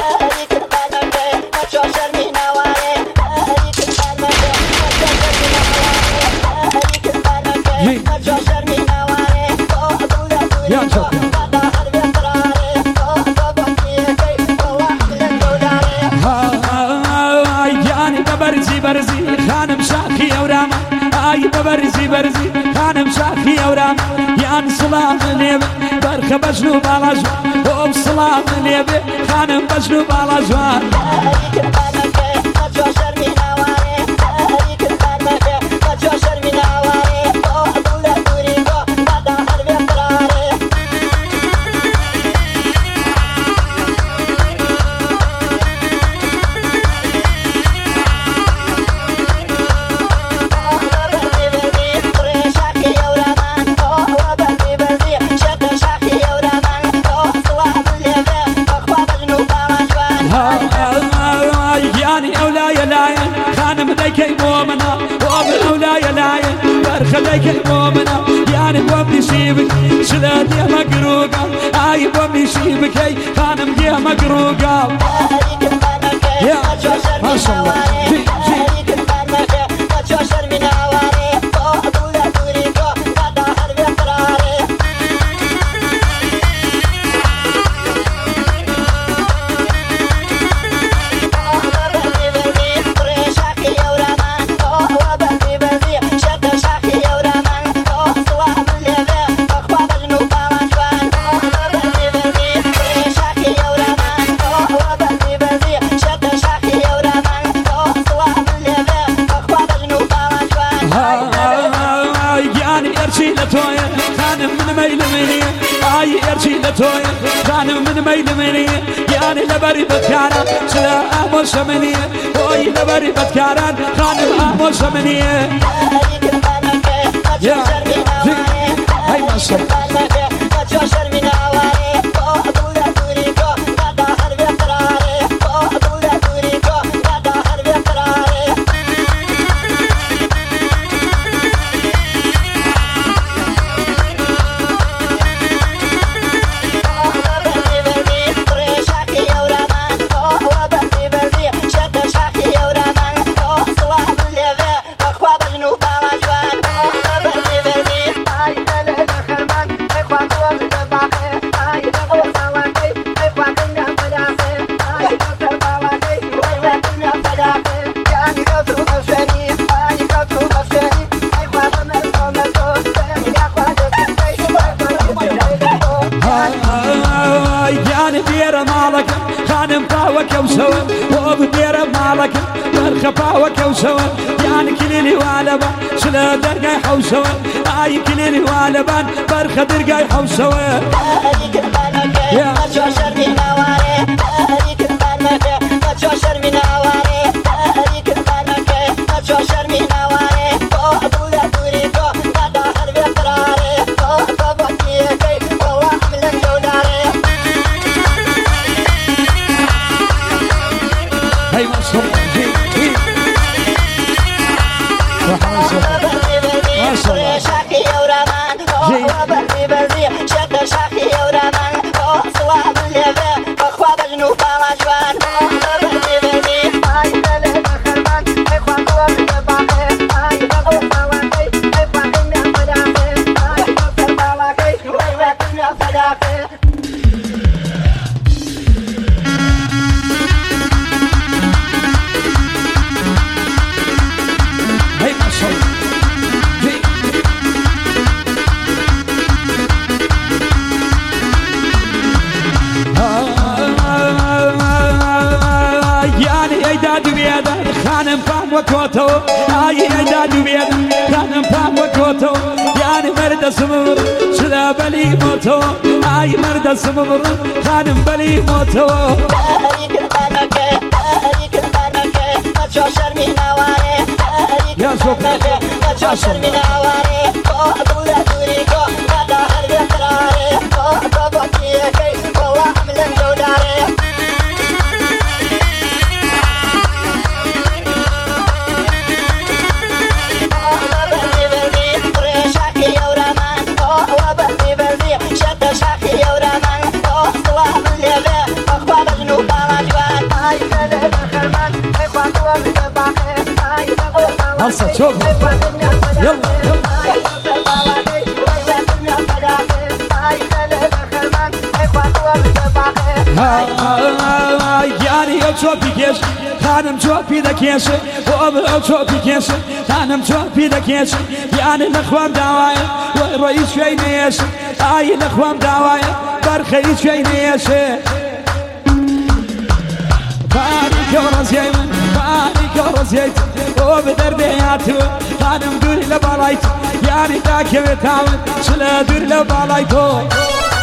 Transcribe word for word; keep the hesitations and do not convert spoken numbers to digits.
برزي خانم شاخي أورام آي برزي برزي خانم شاخي أورام يان سلام ليب برخ بجنو بالاجوان وب سلام ليب خانم بجنو بالاجوان خليك المؤمنة يعني بومني شيبك شلات يا مقروقة آي بومني شيبك هي خانم يا مقروقة يا ما شاء الله جي جي خانم من ميل مني يعني لبري بتكاران سلا أموش مني وي لبري بتكاران خانم أموش مني يا هاي ما شاء الله خفاوك وسوا يعني كليلي والبان شلا درقاي حوسوا اي كليلي والبان برخ درقاي حوسوا يا جوشر من اواري تاريك البانك جوشر من اواري تاريك البانك جوشر من اواري ابو لا تريكو غدا حرب قراري ابو كيكي والله عمل جوداري هاي مصر خانم فام وكوتو اي اجداد بيد خانم فام وكوتو يعني مرد سمر شلا بلي موتو اي مرد سمر خانم بلي موتو تاريك البانك تاريك البانك جوشر من اواري يا شكرا جوشر من اواري ابو لا تريكو غدا حرب قراري ابو كيكي والله عمل جوداري شاكي يا ورمان أخوة من لبه أخوة بجنوب بالاجوان هسه شوف يلا يعني شوفي كيش خانم شوفي ذا كيش وابو شوفي كيش خانم شوفي ذا كيش يعني الاخوان دعوايا والرئيس شوي نيش اي الاخوان دعوايا برخيس شوي نيش فاني كورس يمن فاني كورس يت وبدردياتو خانم دوري لبالايت يعني ذاك يتعاون شلا دوري لبالايتو